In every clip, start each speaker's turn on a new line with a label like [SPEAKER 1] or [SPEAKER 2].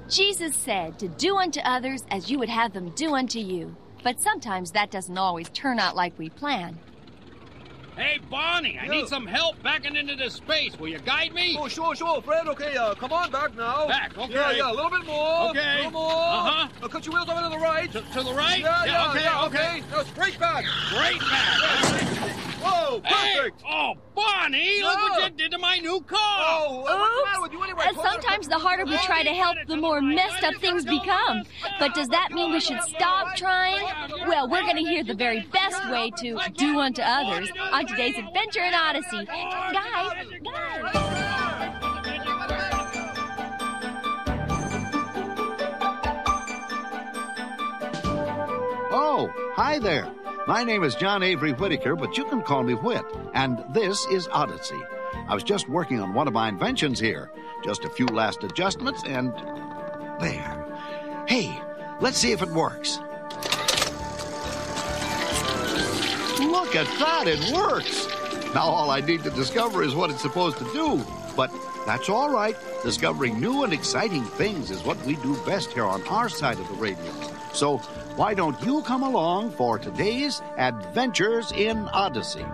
[SPEAKER 1] Jesus said to do unto others as you would have them do unto you. But sometimes that doesn't always turn out like we plan.
[SPEAKER 2] Hey, Barney, I need some help backing into this space. Will you guide me?
[SPEAKER 3] Oh, sure, Fred. Okay, come on back now.
[SPEAKER 2] Back, okay.
[SPEAKER 3] Yeah, a little bit more.
[SPEAKER 2] Okay.
[SPEAKER 3] A little more.
[SPEAKER 2] Uh-huh.
[SPEAKER 3] Cut your wheels over to the right.
[SPEAKER 2] To the right?
[SPEAKER 3] Yeah,
[SPEAKER 2] okay.
[SPEAKER 3] Now straight back.
[SPEAKER 2] Straight back.
[SPEAKER 3] Whoa, perfect.
[SPEAKER 2] Hey. Oh, Barney, look what you did to my new car.
[SPEAKER 3] Oh, what's the matter with you anyway?
[SPEAKER 1] Sometimes the harder we try to help, the more messed up things become. But does that mean we should stop trying? Well, we're going to hear the very best way to do unto others on today's Adventure in Odyssey. Guys.
[SPEAKER 4] Oh, hi there. My name is John Avery Whittaker, but you can call me Whit, and this is Odyssey. I was just working on one of my inventions here. Just a few last adjustments, and there. Hey, let's see if it works. Look at that, it works. Now all I need to discover is what it's supposed to do. But that's all right. Discovering new and exciting things is what we do best here on our side of the radio. So why don't you come along for today's Adventures in Odyssey?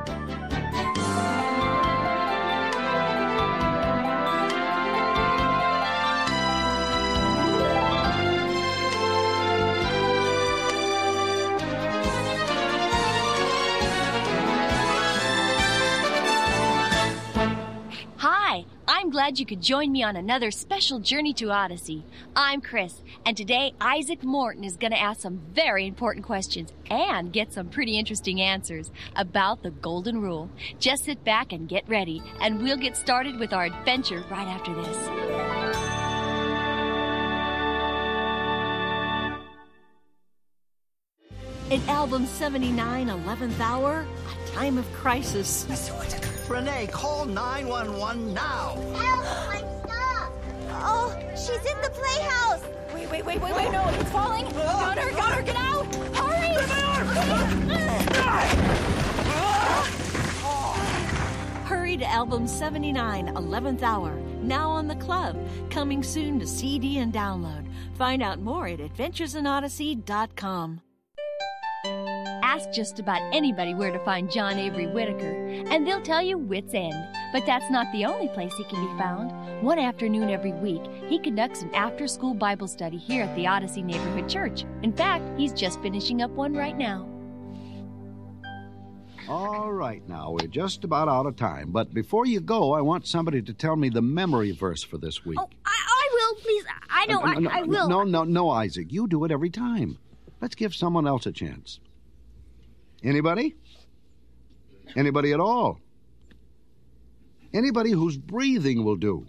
[SPEAKER 1] Hi, I'm glad you could join me on another special journey to Odyssey. I'm Chris, and today Isaac Morton is going to ask some very important questions and get some pretty interesting answers about the Golden Rule. Just sit back and get ready, and we'll get started with our adventure right after this. In Album 79, 11th Hour, A Time of Crisis.
[SPEAKER 5] Mr. Whittaker. Renee, call 911 now.
[SPEAKER 6] Help! I'm stuck! Oh, she's in the playhouse!
[SPEAKER 1] Wait, no, it's falling! Got her, get out! Hurry! Hurry to Album 79, 11th Hour, now on the club, coming soon to CD and download. Find out more at adventuresinodyssey.com. Ask just about anybody where to find John Avery Whittaker, and they'll tell you Wits End. But that's not the only place he can be found. One afternoon every week, he conducts an after-school Bible study here at the Odyssey Neighborhood Church. In fact, he's just finishing up one right now.
[SPEAKER 4] All right, now, we're just about out of time. But before you go, I want somebody to tell me the memory verse for this week.
[SPEAKER 6] Oh, I will, please. I will.
[SPEAKER 4] No, Isaac. You do it every time. Let's give someone else a chance. Anybody? Anybody at all? Anybody whose breathing will do.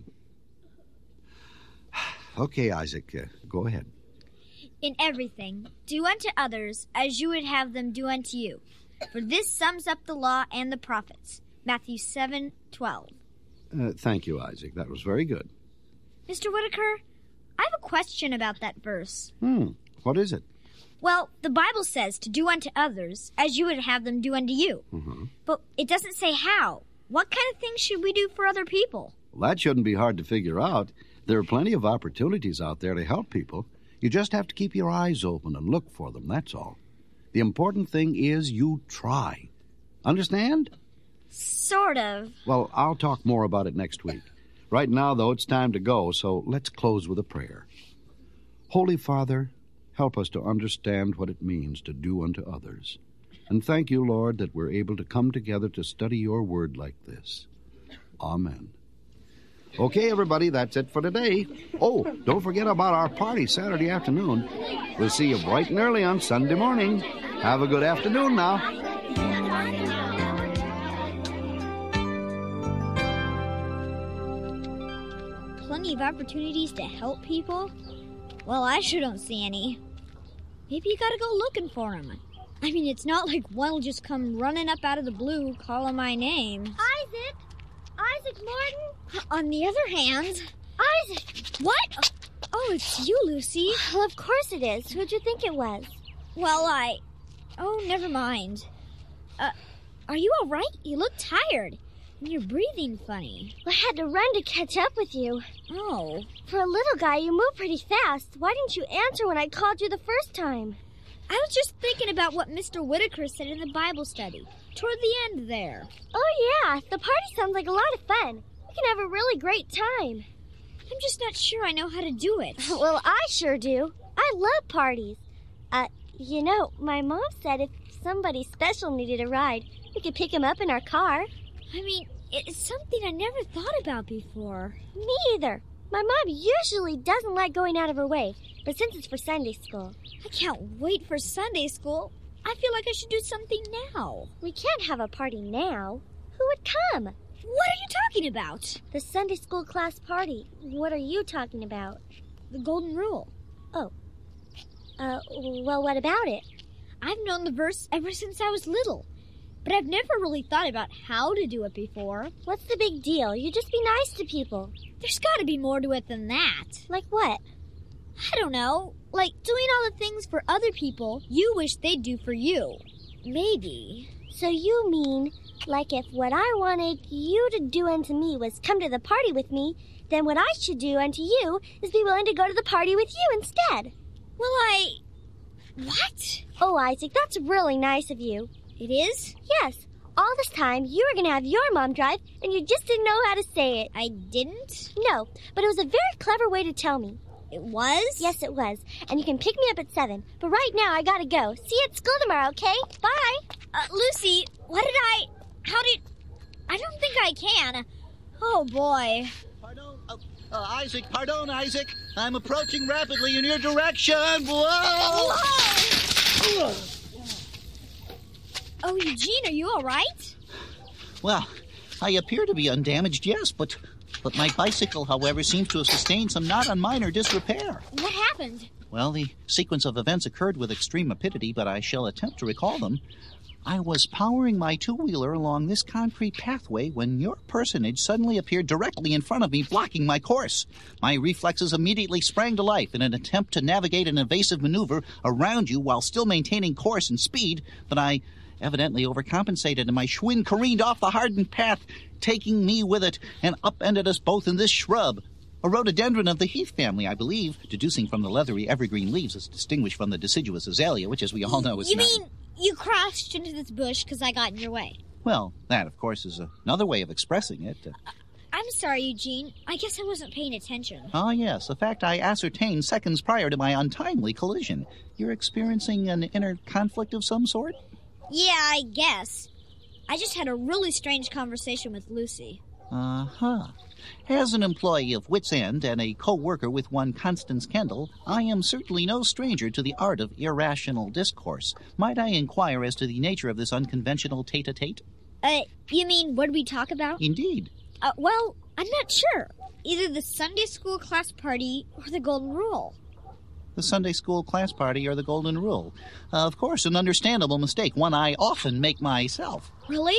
[SPEAKER 4] Okay, Isaac, go ahead.
[SPEAKER 6] In everything, do unto others as you would have them do unto you. For this sums up the law and the prophets. Matthew 7:12.
[SPEAKER 4] Thank you, Isaac. That was very good.
[SPEAKER 6] Mr. Whittaker, I have a question about that verse.
[SPEAKER 4] What is it?
[SPEAKER 6] Well, the Bible says to do unto others as you would have them do unto you.
[SPEAKER 4] Mm-hmm.
[SPEAKER 6] But it doesn't say how. What kind of things should we do for other people?
[SPEAKER 4] Well, that shouldn't be hard to figure out. There are plenty of opportunities out there to help people. You just have to keep your eyes open and look for them, that's all. The important thing is you try. Understand?
[SPEAKER 6] Sort of.
[SPEAKER 4] Well, I'll talk more about it next week. Right now, though, it's time to go, so let's close with a prayer. Holy Father, help us to understand what it means to do unto others. And thank you, Lord, that we're able to come together to study your word like this. Amen. Okay, everybody, that's it for today. Oh, don't forget about our party Saturday afternoon. We'll see you bright and early on Sunday morning. Have a good afternoon now.
[SPEAKER 6] Plenty of opportunities to help people? Well, I sure don't see any. Maybe you gotta go looking for them. I mean, it's not like one will just come running up out of the blue calling my name. Isaac! Isaac Morton! On the other hand... Isaac! What? Oh, it's you, Lucy. Well, of course it is. Who'd you think it was? Well, Oh, never mind. Are you all right? You look tired. You're breathing funny.
[SPEAKER 7] I had to run to catch up with you.
[SPEAKER 6] Oh.
[SPEAKER 7] For a little guy, you move pretty fast. Why didn't you answer when I called you the first time?
[SPEAKER 6] I was just thinking about what Mr. Whitaker said in the Bible study, toward the end there.
[SPEAKER 7] Oh, yeah. The party sounds like a lot of fun. We can have a really great time.
[SPEAKER 6] I'm just not sure I know how to do it.
[SPEAKER 7] Well, I sure do. I love parties. My mom said if somebody special needed a ride, we could pick him up in our car.
[SPEAKER 6] I mean, it's something I never thought about before.
[SPEAKER 7] Me either. My mom usually doesn't like going out of her way, but since it's for Sunday school...
[SPEAKER 6] I can't wait for Sunday school. I feel like I should do something now.
[SPEAKER 7] We can't have a party now. Who would come?
[SPEAKER 6] What are you talking about?
[SPEAKER 7] The Sunday school class party. What are you talking about?
[SPEAKER 6] The Golden Rule.
[SPEAKER 7] Oh. Well, what about it?
[SPEAKER 6] I've known the verse ever since I was little, but I've never really thought about how to do it before.
[SPEAKER 7] What's the big deal? You just be nice to people.
[SPEAKER 6] There's got to be more to it than that.
[SPEAKER 7] Like what?
[SPEAKER 6] I don't know. Like doing all the things for other people you wish they'd do for you. Maybe.
[SPEAKER 7] So you mean, like if what I wanted you to do unto me was come to the party with me, then what I should do unto you is be willing to go to the party with you instead.
[SPEAKER 6] Well, What?
[SPEAKER 7] Oh, Isaac, that's really nice of you.
[SPEAKER 6] It is?
[SPEAKER 7] Yes. All this time, you were going to have your mom drive, and you just didn't know how to say it.
[SPEAKER 6] I didn't?
[SPEAKER 7] No, but it was a very clever way to tell me.
[SPEAKER 6] It was?
[SPEAKER 7] Yes, it was. And you can pick me up at 7. But right now, I gotta go. See you at school tomorrow, okay? Bye.
[SPEAKER 6] Lucy, I don't think I can. Oh, boy.
[SPEAKER 5] Pardon? Isaac, pardon, Isaac. I'm approaching rapidly in your direction. Whoa!
[SPEAKER 6] Whoa! Oh, Eugene, are you all right?
[SPEAKER 5] Well, I appear to be undamaged, yes, but my bicycle, however, seems to have sustained some not unminor disrepair.
[SPEAKER 6] What happened?
[SPEAKER 5] Well, the sequence of events occurred with extreme rapidity, but I shall attempt to recall them. I was powering my two-wheeler along this concrete pathway when your personage suddenly appeared directly in front of me, blocking my course. My reflexes immediately sprang to life in an attempt to navigate an evasive maneuver around you while still maintaining course and speed, but I evidently overcompensated, and my Schwinn careened off the hardened path, taking me with it, and upended us both in this shrub. A rhododendron of the heath family, I believe, deducing from the leathery evergreen leaves as distinguished from the deciduous azalea, which, as we all know, is
[SPEAKER 6] You
[SPEAKER 5] not...
[SPEAKER 6] mean you crashed into this bush because I got in your way?
[SPEAKER 5] Well, that, of course, is another way of expressing it.
[SPEAKER 6] I'm sorry, Eugene. I guess I wasn't paying attention.
[SPEAKER 5] Ah, yes, a fact I ascertained seconds prior to my untimely collision. You're experiencing an inner conflict of some sort?
[SPEAKER 6] Yeah, I guess. I just had a really strange conversation with Lucy.
[SPEAKER 5] Uh-huh. As an employee of Wits End and a co-worker with one Constance Kendall, I am certainly no stranger to the art of irrational discourse. Might I inquire as to the nature of this unconventional tete-a-tete?
[SPEAKER 6] You mean what did we talk about?
[SPEAKER 5] Indeed.
[SPEAKER 6] Well, I'm not sure. Either the Sunday school class party or the Golden Rule.
[SPEAKER 5] The Sunday school class party or the Golden Rule. Of course, an understandable mistake, one I often make myself.
[SPEAKER 6] Really?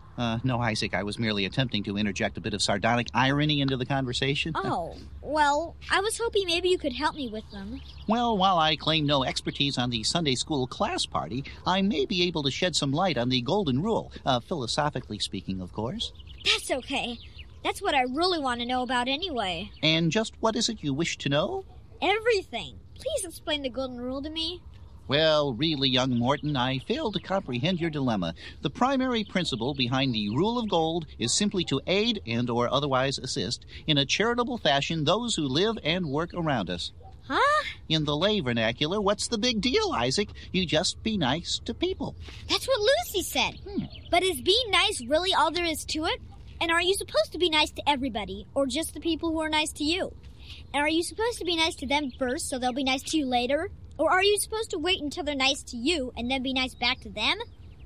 [SPEAKER 5] No, Isaac, I was merely attempting to interject a bit of sardonic irony into the conversation.
[SPEAKER 6] Oh, well, I was hoping maybe you could help me with them.
[SPEAKER 5] Well, while I claim no expertise on the Sunday school class party, I may be able to shed some light on the Golden Rule, philosophically speaking, of course.
[SPEAKER 6] That's okay. That's what I really want to know about anyway.
[SPEAKER 5] And just what is it you wish to know?
[SPEAKER 6] Everything. Please explain the Golden Rule to me.
[SPEAKER 5] Well, really, young Morton, I fail to comprehend your dilemma. The primary principle behind the rule of gold is simply to aid and or otherwise assist in a charitable fashion those who live and work around us.
[SPEAKER 6] Huh?
[SPEAKER 5] In the lay vernacular, what's the big deal, Isaac? You just be nice to people.
[SPEAKER 6] That's what Lucy said. But is being nice really all there is to it? And are you supposed to be nice to everybody, or just the people who are nice to you? And are you supposed to be nice to them first so they'll be nice to you later? Or are you supposed to wait until they're nice to you and then be nice back to them?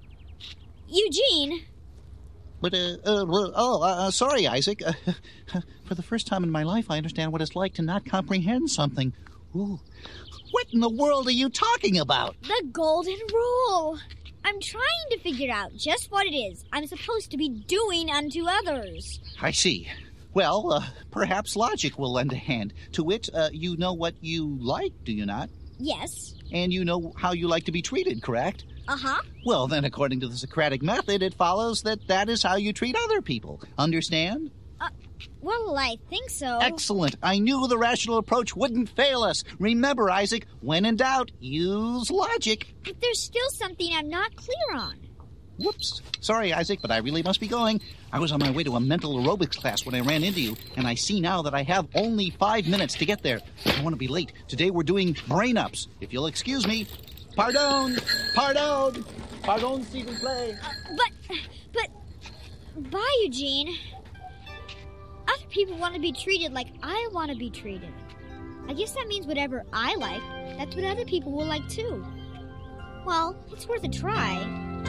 [SPEAKER 6] Eugene!
[SPEAKER 5] But, sorry, Isaac. For the first time in my life, I understand what it's like to not comprehend something. Ooh. What in the world are you talking about?
[SPEAKER 6] The Golden Rule! I'm trying to figure out just what it is I'm supposed to be doing unto others.
[SPEAKER 5] I see. Well, perhaps logic will lend a hand. To wit, you know what you like, do you not?
[SPEAKER 6] Yes.
[SPEAKER 5] And you know how you like to be treated, correct?
[SPEAKER 6] Uh-huh.
[SPEAKER 5] Well, then, according to the Socratic method, it follows that is how you treat other people. Understand?
[SPEAKER 6] Well, I think so.
[SPEAKER 5] Excellent. I knew the rational approach wouldn't fail us. Remember, Isaac, when in doubt, use logic.
[SPEAKER 6] But there's still something I'm not clear on.
[SPEAKER 5] Whoops. Sorry, Isaac, but I really must be going. I was on my way to a mental aerobics class when I ran into you, and I see now that I have only 5 minutes to get there. I don't want to be late. Today we're doing brain-ups. If you'll excuse me. Pardon! Pardon! Pardon, Stephen Play.
[SPEAKER 6] But... Bye, Eugene. Other people want to be treated like I want to be treated. I guess that means whatever I like, that's what other people will like too. Well, it's worth a try.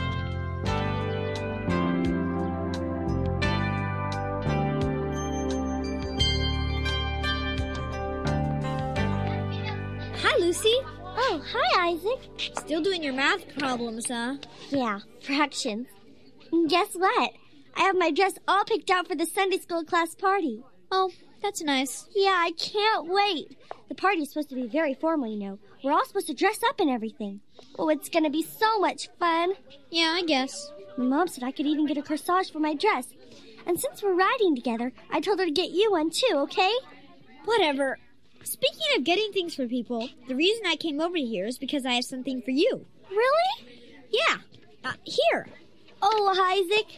[SPEAKER 6] Hi, Lucy.
[SPEAKER 7] Oh, hi, Isaac.
[SPEAKER 6] Still doing your math problems, huh?
[SPEAKER 7] Yeah, fractions. And guess what? I have my dress all picked out for the Sunday school class party.
[SPEAKER 6] Oh, that's nice.
[SPEAKER 7] Yeah, I can't wait. The party's supposed to be very formal, you know. We're all supposed to dress up and everything. Oh, it's going to be so much fun.
[SPEAKER 6] Yeah, I guess.
[SPEAKER 7] My mom said I could even get a corsage for my dress. And since we're riding together, I told her to get you one too, okay?
[SPEAKER 6] Whatever. Speaking of getting things for people, the reason I came over here is because I have something for you.
[SPEAKER 7] Really?
[SPEAKER 6] Yeah. Here.
[SPEAKER 7] Oh, Isaac.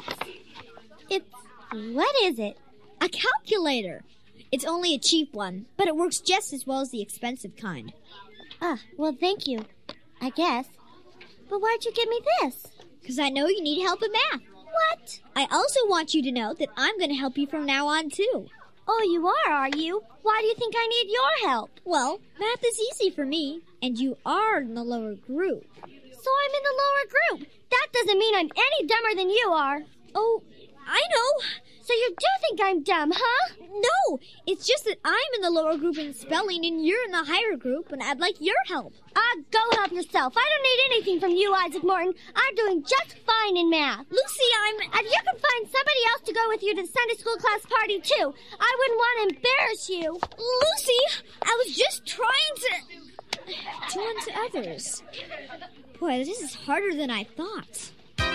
[SPEAKER 7] What is it?
[SPEAKER 6] A calculator. It's only a cheap one, but it works just as well as the expensive kind.
[SPEAKER 7] Well, thank you, I guess. But why'd you give me this?
[SPEAKER 6] Because I know you need help in math.
[SPEAKER 7] What?
[SPEAKER 6] I also want you to know that I'm going to help you from now on, too.
[SPEAKER 7] Oh, you are you? Why do you think I need your help?
[SPEAKER 6] Well, math is easy for me, and you are in the lower group.
[SPEAKER 7] So I'm in the lower group. That doesn't mean I'm any dumber than you are.
[SPEAKER 6] Oh, I know.
[SPEAKER 7] So you do think I'm dumb, huh?
[SPEAKER 6] No, it's just that I'm in the lower group in spelling and you're in the higher group, and I'd like your help.
[SPEAKER 7] Go help yourself. I don't need anything from you, Isaac Morton. I'm doing just fine in math.
[SPEAKER 6] Lucy,
[SPEAKER 7] And you can find somebody else to go with you to the Sunday school class party, too. I wouldn't want to embarrass you.
[SPEAKER 6] Lucy, I was just trying to do unto others. Boy, this is harder than I thought.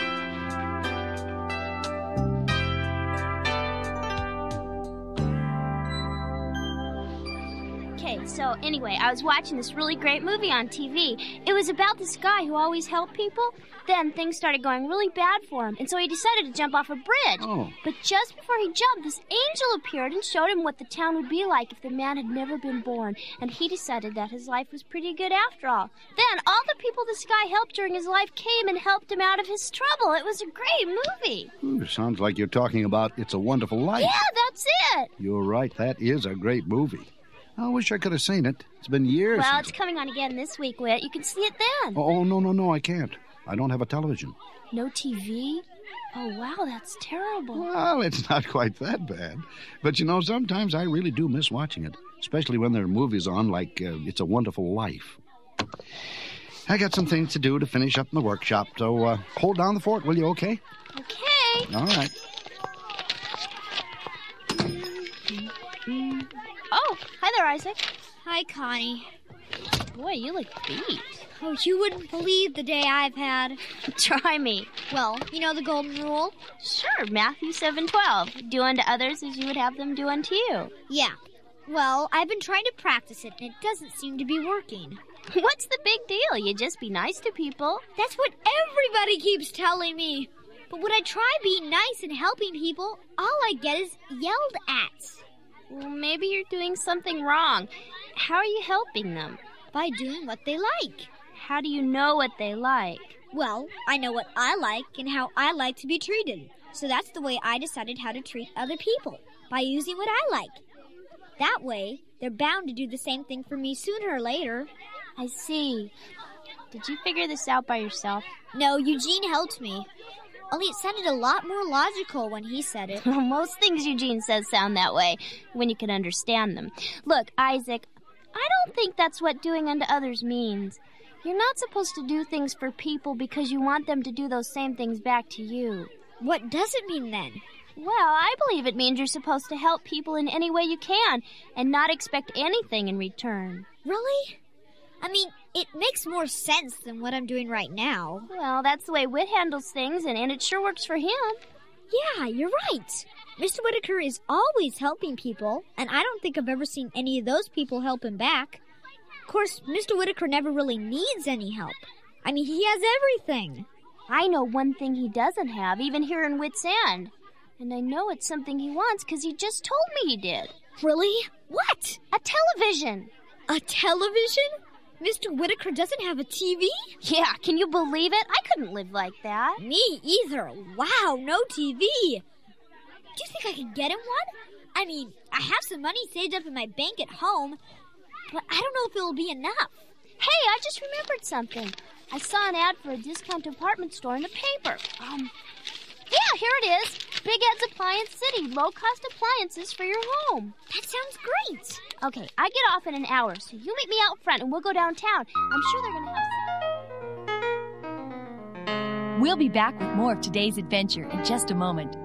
[SPEAKER 8] Okay, so anyway, I was watching this really great movie on TV. It was about this guy who always helped people. Then things started going really bad for him, and so he decided to jump off a bridge.
[SPEAKER 4] Oh.
[SPEAKER 8] But just before he jumped, this angel appeared and showed him what the town would be like if the man had never been born. And he decided that his life was pretty good after all. Then all the people this guy helped during his life came and helped him out of his trouble. It was a great movie.
[SPEAKER 4] Ooh, sounds like you're talking about It's a Wonderful Life.
[SPEAKER 8] Yeah, that's it.
[SPEAKER 4] You're right. That is a great movie. I wish I could have seen it. It's been years
[SPEAKER 8] Well,
[SPEAKER 4] since...
[SPEAKER 8] it's coming on again this week, Whit. You can see it then.
[SPEAKER 4] Oh, no, I can't. I don't have a television.
[SPEAKER 8] No TV? Oh, wow, that's terrible.
[SPEAKER 4] Well, it's not quite that bad. But, you know, sometimes I really do miss watching it, especially when there are movies on like It's a Wonderful Life. I got some things to do to finish up in the workshop, so hold down the fort, will you, okay?
[SPEAKER 8] Okay.
[SPEAKER 4] All right.
[SPEAKER 8] Oh, hi there, Isaac.
[SPEAKER 6] Hi, Connie.
[SPEAKER 8] Boy, you look beat.
[SPEAKER 6] Oh, you wouldn't believe the day I've had.
[SPEAKER 8] Try me.
[SPEAKER 6] Well, you know the golden rule?
[SPEAKER 8] Sure, Matthew 7:12. Do unto others as you would have them do unto you.
[SPEAKER 6] Yeah. Well, I've been trying to practice it, and it doesn't seem to be working.
[SPEAKER 8] What's the big deal? You just be nice to people.
[SPEAKER 6] That's what everybody keeps telling me. But when I try being nice and helping people, all I get is yelled at.
[SPEAKER 8] Well, maybe you're doing something wrong. How are you helping them?
[SPEAKER 6] By doing what they like.
[SPEAKER 8] How do you know what they like?
[SPEAKER 6] Well, I know what I like and how I like to be treated. So that's the way I decided how to treat other people, by using what I like. That way, they're bound to do the same thing for me sooner or later.
[SPEAKER 8] I see. Did you figure this out by yourself?
[SPEAKER 6] No, Eugene helped me. Only it sounded a lot more logical when he said it.
[SPEAKER 8] Most things Eugene says sound that way when you can understand them. Look, Isaac, I don't think that's what doing unto others means. You're not supposed to do things for people because you want them to do those same things back to you.
[SPEAKER 6] What does it mean then?
[SPEAKER 8] Well, I believe it means you're supposed to help people in any way you can and not expect anything in return.
[SPEAKER 6] Really? I mean, it makes more sense than what I'm doing right now.
[SPEAKER 8] Well, that's the way Whit handles things, and it sure works for him.
[SPEAKER 6] Yeah, you're right. Mr. Whitaker is always helping people, and I don't think I've ever seen any of those people help him back. Of course, Mr. Whitaker never really needs any help. I mean, he has everything.
[SPEAKER 8] I know one thing he doesn't have, even here in Whit's End. And I know it's something he wants because he just told me he did.
[SPEAKER 6] Really? What?
[SPEAKER 8] A television.
[SPEAKER 6] A television? Mr. Whitaker doesn't have a TV?
[SPEAKER 8] Yeah, can you believe it? I couldn't live like that.
[SPEAKER 6] Me either. Wow, no TV. Do you think I could get him one? I mean, I have some money saved up in my bank at home, but I don't know if it'll be enough.
[SPEAKER 8] Hey, I just remembered something. I saw an ad for a discount department store in the paper. Yeah, here it is. Big Ed's Appliance City. Low-cost appliances for your home.
[SPEAKER 6] That sounds great.
[SPEAKER 8] Okay, I get off in an hour, so you meet me out front and we'll go downtown. I'm sure they're going to have some.
[SPEAKER 9] We'll be back with more of today's adventure in just a moment.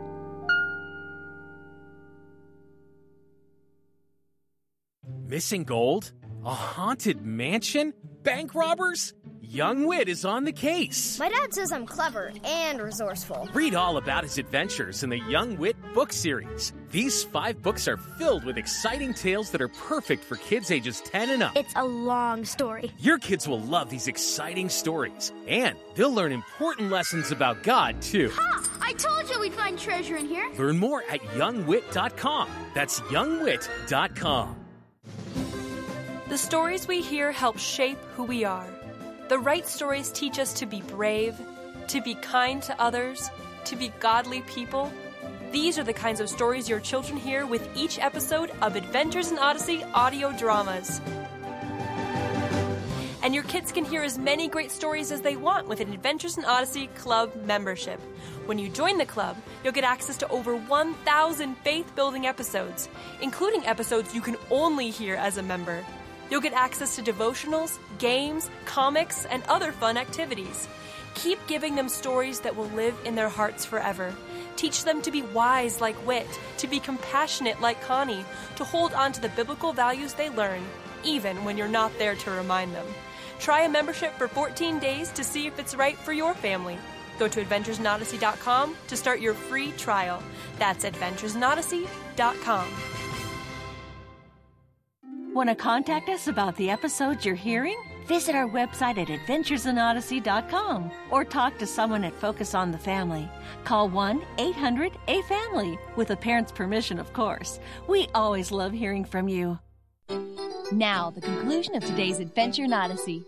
[SPEAKER 10] Missing gold? A haunted mansion? Bank robbers? Young Whit is on the case.
[SPEAKER 11] My dad says I'm clever and resourceful.
[SPEAKER 10] Read all about his adventures in the Young Whit book series. These 5 books are filled with exciting tales that are perfect for kids ages 10 and up.
[SPEAKER 11] It's a long story.
[SPEAKER 10] Your kids will love these exciting stories, and they'll learn important lessons about God, too.
[SPEAKER 11] Ha! I told you we'd find treasure in here.
[SPEAKER 10] Learn more at youngwit.com. That's youngwit.com.
[SPEAKER 12] The stories we hear help shape who we are. The right stories teach us to be brave, to be kind to others, to be godly people. These are the kinds of stories your children hear with each episode of Adventures in Odyssey audio dramas. And your kids can hear as many great stories as they want with an Adventures in Odyssey Club membership. When you join the club, you'll get access to over 1,000 faith-building episodes, including episodes you can only hear as a member. You'll get access to devotionals, games, comics, and other fun activities. Keep giving them stories that will live in their hearts forever. Teach them to be wise like Whit, to be compassionate like Connie, to hold on to the biblical values they learn, even when you're not there to remind them. Try a membership for 14 days to see if it's right for your family. Go to adventuresinodyssey.com to start your free trial. That's adventuresinodyssey.com.
[SPEAKER 1] Want to contact us about the episodes you're hearing? Visit our website at adventuresinodyssey.com or talk to someone at Focus on the Family. Call 1-800-A-FAMILY, with a parent's permission, of course. We always love hearing from you.
[SPEAKER 9] Now, the conclusion of today's Adventure in Odyssey.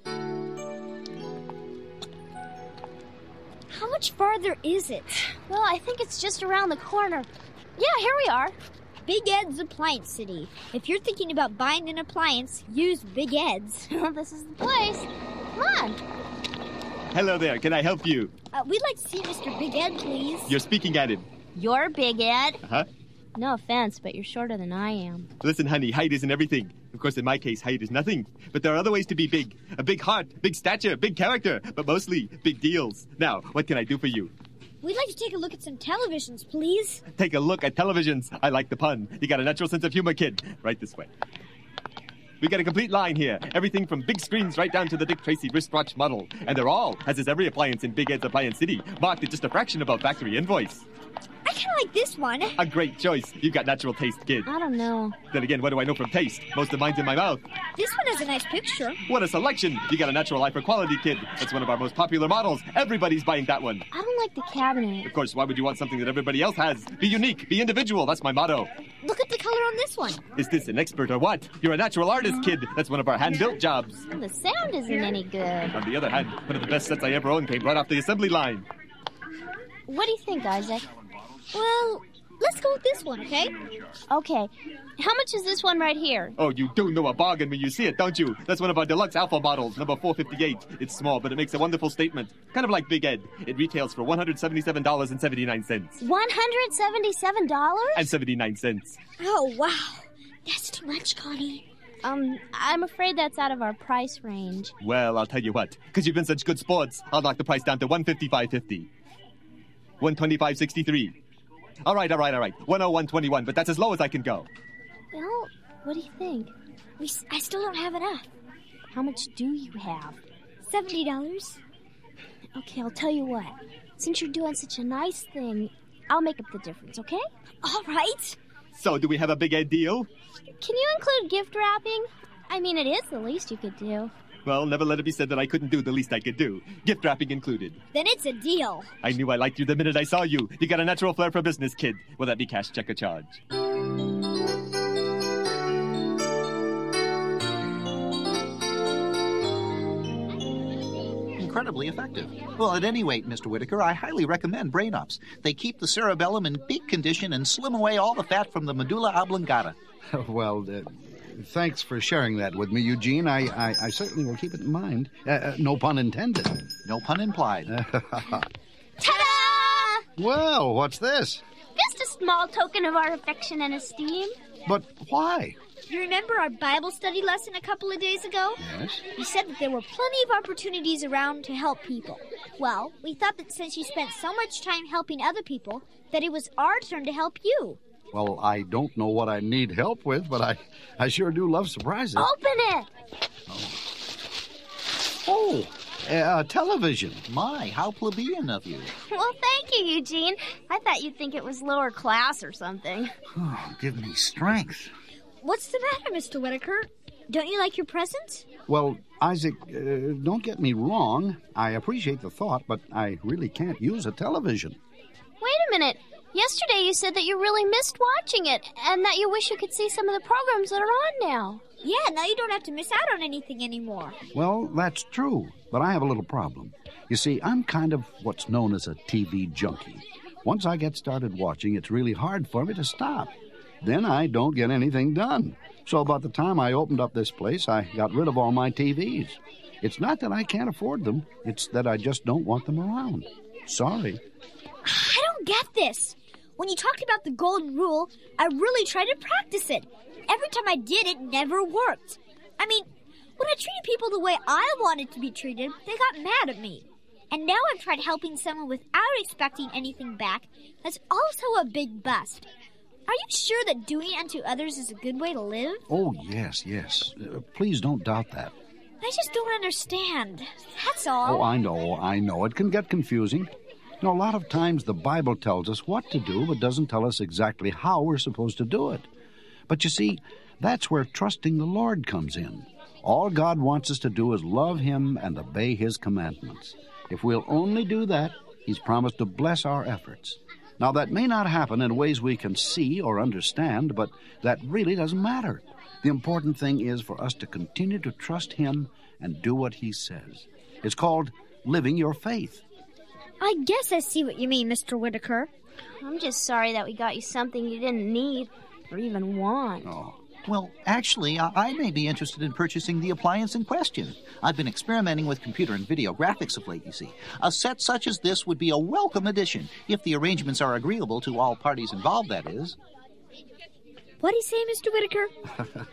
[SPEAKER 6] How much farther is it?
[SPEAKER 8] Well, I think it's just around the corner. Yeah, here we are.
[SPEAKER 6] Big Ed's Appliance City. If you're thinking about buying an appliance, use Big Ed's.
[SPEAKER 8] This is the place. Come on.
[SPEAKER 3] Hello there. Can I help you?
[SPEAKER 6] We'd like to see Mr. Big Ed, please.
[SPEAKER 3] You're speaking at him.
[SPEAKER 8] You're Big Ed.
[SPEAKER 3] Uh-huh.
[SPEAKER 8] No offense, but you're shorter than I am.
[SPEAKER 3] Listen, honey, height isn't everything. Of course, in my case, height is nothing. But there are other ways to be big. A big heart, big stature, big character, but mostly big deals. Now, what can I do for you?
[SPEAKER 6] We'd like to take a look at some televisions, please.
[SPEAKER 3] Take a look at televisions. I like the pun. You got a natural sense of humor, kid. Right this way. We got a complete line here. Everything from big screens right down to the Dick Tracy wristwatch model. And they're all, as is every appliance in Big Ed's Appliance City, marked at just a fraction above factory invoice.
[SPEAKER 6] I kind of like this one.
[SPEAKER 3] A great choice. You got natural taste, kid.
[SPEAKER 8] I don't know.
[SPEAKER 3] Then again, what do I know from taste? Most of mine's in my mouth.
[SPEAKER 6] This one has a nice picture.
[SPEAKER 3] What a selection. You got a natural eye for quality, kid. That's one of our most popular models. Everybody's buying that one.
[SPEAKER 8] I don't like the cabinet.
[SPEAKER 3] Of course, why would you want something that everybody else has? Be unique. Be individual. That's my motto.
[SPEAKER 6] Look at the color on this one.
[SPEAKER 3] Is this an expert or what? You're a natural artist, kid. That's one of our hand-built jobs.
[SPEAKER 8] And the sound isn't any good.
[SPEAKER 3] On the other hand, one of the best sets I ever owned came right off the assembly line.
[SPEAKER 8] What do you think, Isaac?
[SPEAKER 6] Well, let's go with this one, okay?
[SPEAKER 8] Okay. How much is this one right here?
[SPEAKER 3] Oh, you do know a bargain when you see it, don't you? That's one of our deluxe alpha models, number 458. It's small, but it makes a wonderful statement. Kind of like Big Ed. It retails for $177.79.
[SPEAKER 8] $177?
[SPEAKER 3] And 79 cents.
[SPEAKER 6] Oh, wow. That's too much, Connie.
[SPEAKER 8] I'm afraid that's out of our price range.
[SPEAKER 3] Well, I'll tell you what. Because you've been such good sports, I'll knock the price down to $155.50. $125.63. All right. $101.21, but that's as low as I can go.
[SPEAKER 8] Well, what do you think?
[SPEAKER 6] I still don't have enough.
[SPEAKER 8] How much do you have?
[SPEAKER 6] $70.
[SPEAKER 8] Okay, I'll tell you what. Since you're doing such a nice thing, I'll make up the difference, okay?
[SPEAKER 6] All right.
[SPEAKER 3] So, do we have a big deal?
[SPEAKER 8] Can you include gift wrapping? I mean, it is the least you could do.
[SPEAKER 3] Well, never let it be said that I couldn't do the least I could do. Gift wrapping included.
[SPEAKER 6] Then it's a deal.
[SPEAKER 3] I knew I liked you the minute I saw you. You got a natural flair for business, kid. Will that be cash, check, or charge?
[SPEAKER 5] Incredibly effective. Well, at any rate, Mr. Whitaker, I highly recommend brain-ups. They keep the cerebellum in peak condition and slim away all the fat from the medulla oblongata.
[SPEAKER 4] Well, thanks for sharing that with me, Eugene. I certainly will keep it in mind. No pun intended.
[SPEAKER 5] No pun implied.
[SPEAKER 8] Ta-da!
[SPEAKER 4] Well, what's this?
[SPEAKER 8] Just a small token of our affection and esteem.
[SPEAKER 4] But why?
[SPEAKER 6] You remember our Bible study lesson a couple of days ago?
[SPEAKER 4] Yes.
[SPEAKER 6] You said that there were plenty of opportunities around to help people. Well, we thought that since you spent so much time helping other people, that it was our turn to help you.
[SPEAKER 4] Well, I don't know what I need help with, but I sure do love surprises.
[SPEAKER 8] Open it!
[SPEAKER 4] Oh, television.
[SPEAKER 5] My, how plebeian of you.
[SPEAKER 8] Well, thank you, Eugene. I thought you'd think it was lower class or something.
[SPEAKER 5] Oh, give me strength.
[SPEAKER 6] What's the matter, Mr. Whitaker? Don't you like your present?
[SPEAKER 4] Well, Isaac, don't get me wrong. I appreciate the thought, but I really can't use a television.
[SPEAKER 8] Wait a minute. Yesterday you said that you really missed watching it, and that you wish you could see some of the programs that are on now.
[SPEAKER 6] Yeah, now you don't have to miss out on anything anymore.
[SPEAKER 4] Well, that's true, but I have a little problem. You see, I'm kind of what's known as a TV junkie. Once I get started watching, it's really hard for me to stop. Then I don't get anything done. So about the time I opened up this place, I got rid of all my TVs. It's not that I can't afford them. It's that I just don't want them around. Sorry.
[SPEAKER 6] I don't get this. When you talked about the golden rule, I really tried to practice it. Every time I did, it never worked. I mean, when I treated people the way I wanted to be treated, they got mad at me. And now I've tried helping someone without expecting anything back. That's also a big bust. Are you sure that doing unto others is a good way to live?
[SPEAKER 4] Oh, yes. Please don't doubt that.
[SPEAKER 6] I just don't understand. That's all.
[SPEAKER 4] Oh, I know. It can get confusing. You know, a lot of times the Bible tells us what to do, but doesn't tell us exactly how we're supposed to do it. But you see, that's where trusting the Lord comes in. All God wants us to do is love Him and obey His commandments. If we'll only do that, He's promised to bless our efforts. Now, that may not happen in ways we can see or understand, but that really doesn't matter. The important thing is for us to continue to trust Him and do what He says. It's called living your faith.
[SPEAKER 6] I guess I see what you mean, Mr. Whitaker.
[SPEAKER 8] I'm just sorry that we got you something you didn't need or even want.
[SPEAKER 5] Oh. Well, actually, I may be interested in purchasing the appliance in question. I've been experimenting with computer and video graphics of late, you see. A set such as this would be a welcome addition, if the arrangements are agreeable to all parties involved, that is.
[SPEAKER 6] What'd he say, Mr. Whitaker?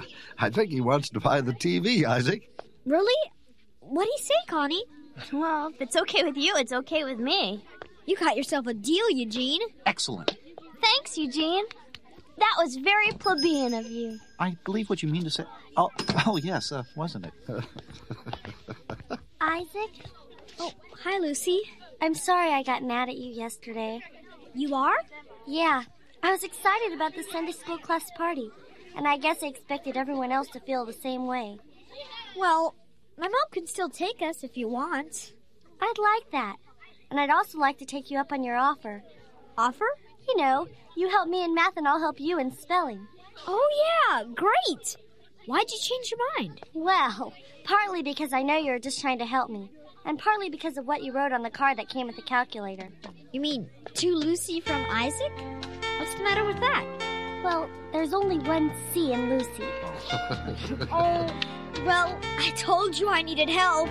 [SPEAKER 4] I think he wants to buy the TV, Isaac.
[SPEAKER 6] Really? What'd he say, Connie?
[SPEAKER 8] Well, if it's okay with you, it's okay with me.
[SPEAKER 6] You got yourself a deal, Eugene.
[SPEAKER 5] Excellent.
[SPEAKER 8] Thanks, Eugene. That was very plebeian of you.
[SPEAKER 5] I believe what you mean to say. Oh yes, wasn't it?
[SPEAKER 7] Isaac?
[SPEAKER 6] Oh, hi, Lucy.
[SPEAKER 7] I'm sorry I got mad at you yesterday.
[SPEAKER 6] You are?
[SPEAKER 7] Yeah. I was excited about the Sunday school class party, and I guess I expected everyone else to feel the same way.
[SPEAKER 6] Well, my mom can still take us if you want.
[SPEAKER 7] I'd like that. And I'd also like to take you up on your offer.
[SPEAKER 6] Offer?
[SPEAKER 7] You know, you help me in math and I'll help you in spelling.
[SPEAKER 6] Oh, yeah, great. Why'd you change your mind?
[SPEAKER 7] Well, partly because I know you're just trying to help me, and partly because of what you wrote on the card that came with the calculator.
[SPEAKER 6] You mean, to Lucy from Isaac? What's the matter with that?
[SPEAKER 7] Well, there's only one C in Lucy.
[SPEAKER 6] Oh, well, I told you I needed help.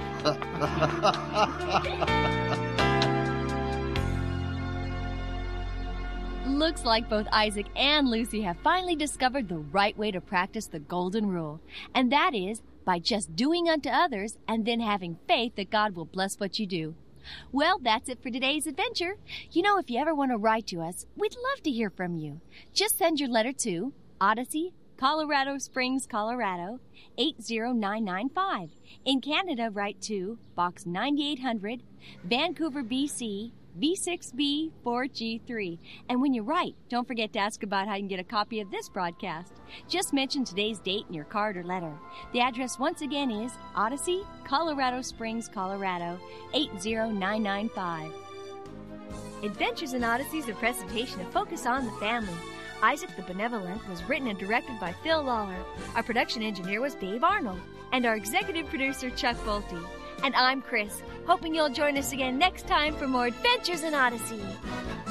[SPEAKER 9] Looks like both Isaac and Lucy have finally discovered the right way to practice the golden rule. And that is by just doing unto others and then having faith that God will bless what you do. Well, that's it for today's adventure. You know, if you ever want to write to us, we'd love to hear from you. Just send your letter to Odyssey, Colorado Springs, Colorado, 80995. In Canada, write to Box 9800, Vancouver, BC, V6B 4G3. And when you write, don't forget to ask about how you can get a copy of this broadcast. Just mention today's date in your card or letter. The address once again is Odyssey, Colorado Springs, Colorado, 80995. Adventures in Odyssey is a presentation of Focus on the Family. Isaac the Benevolent was written and directed by Phil Lawler. Our production engineer was Dave Arnold. And our executive producer, Chuck Bolte. And I'm Chris, hoping you'll join us again next time for more Adventures in Odyssey.